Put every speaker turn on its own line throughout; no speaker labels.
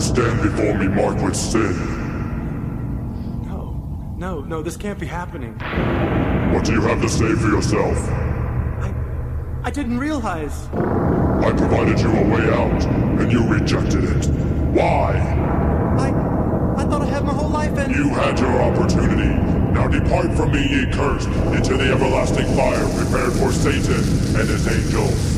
stand before me marked with sin.
No, this can't be happening.
What do you have to say for yourself?
I didn't realize.
I provided you a way out, and you rejected it. Why?
I thought I had my whole life and...
You had your opportunity. Now depart from me, ye cursed, into the everlasting fire prepared for Satan and his angels.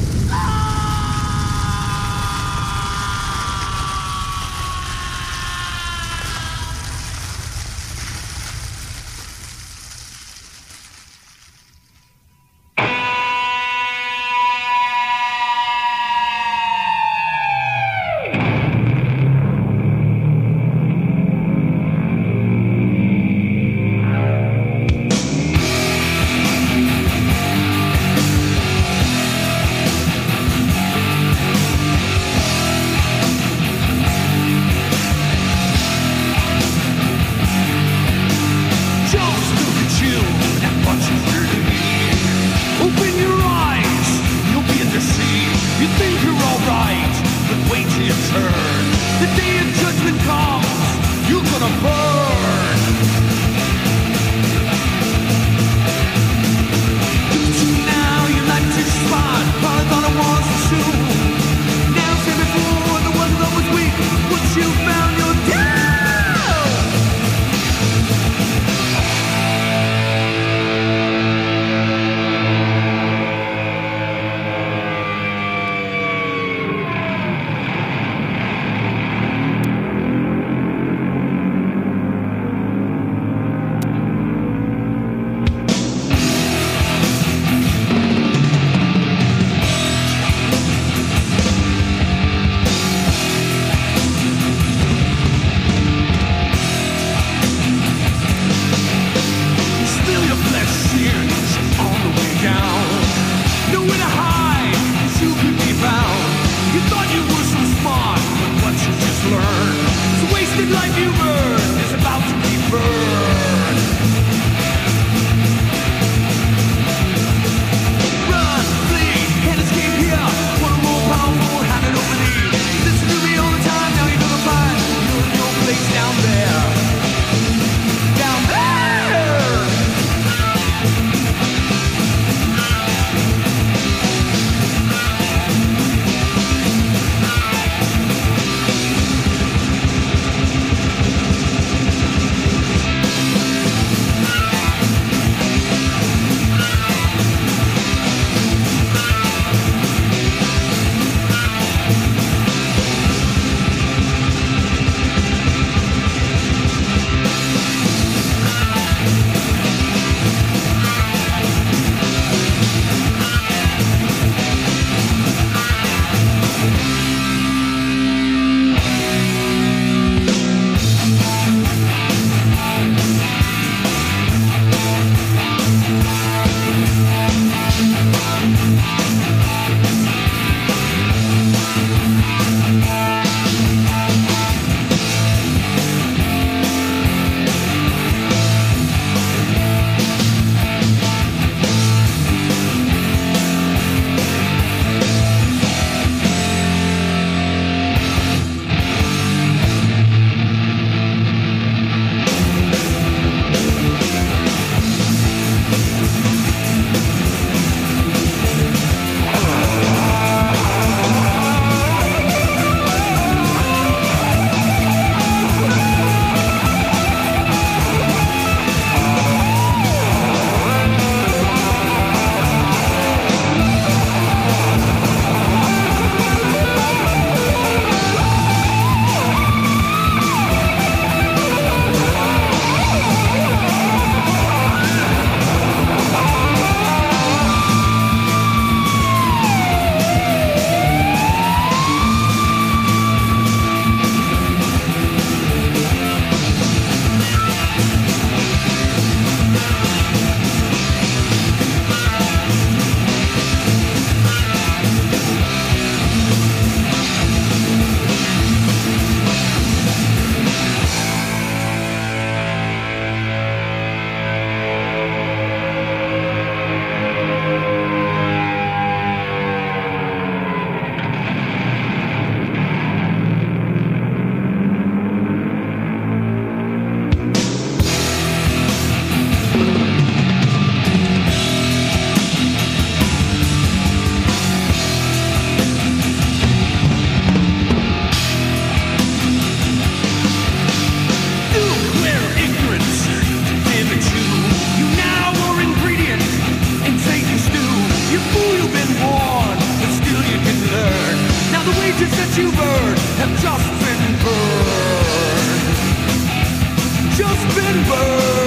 bridges that you burned have just been burned. Just been burned.